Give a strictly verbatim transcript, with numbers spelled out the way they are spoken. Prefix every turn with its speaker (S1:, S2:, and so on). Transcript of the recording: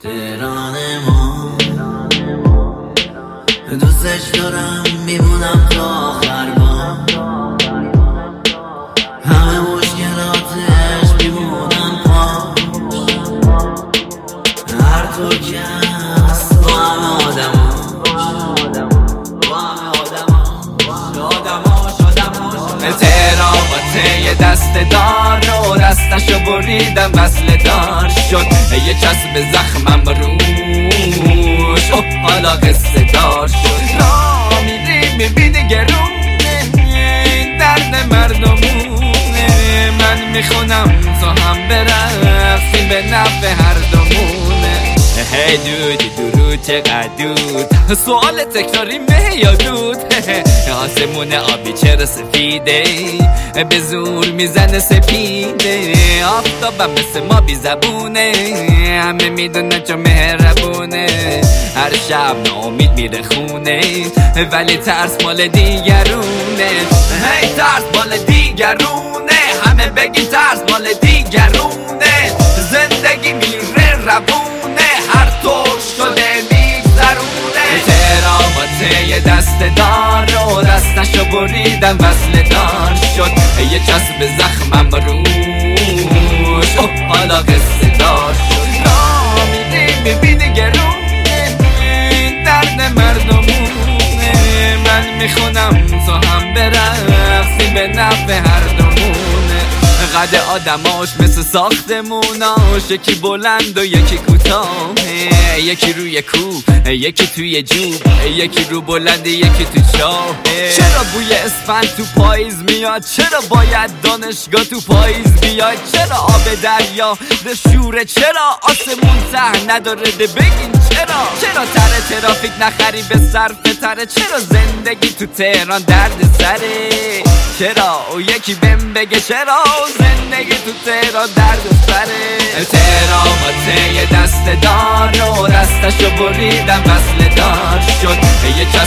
S1: تهران ما دوستش دارم، میمونم تا آخر با همه مشکلاتش میمونم پا هر تو که هست با همه آدم
S2: تهران یه دست دار رو دستشو بریدم وصل دار شد یه چسب زخمم روش اوه حالا قصه دار شد را میری میبینی گرونه درد مردمونه من میخونم تو هم برقصیم به نفع هر دومونه هی دودی درود چقدر دود سوال تکراری مه یا دود آسمون آبی چرا سفیده به زور میزنه سپیده آفتابم مثل ما بی زبونه همه میدونه چون مهربونه هر شب ناامید میره خونه ولی ترس مال دیگرونه هی ترس مال دیگرونه همه بگی ترس مال دیگرونه زندگی میره روونه هر طور شده میگذرونه تهران با یه دست دار رو دستشو بریدم وصل دار شد یه چسب زخمم روش اوه حالا قصه دار شد را میدی میبینی گرونه درد مردمونه من میخونم تو هم برقصیم به نفع هر دومونه قد آدماش مثل ساختموناش یکی بلند و یکی کوتاه یکی روی کوه یکی توی جوب یکی رو بلند یکی تو چاه چرا بوی اسفند تو پاییز میاد چرا باید دانشگاه تو پاییز بیاد چرا آب دریا ده شوره چرا آسمون ته نداره ده بگین چرا چرا تره ترافیک نخری به صرف تره چرا زندگی تو تهران درد سره چرا او یکی بهم بگه چرا زندگی تو تهران درد سره تهران با یه دست دار رو دستشو بریدم وصل دار شد یه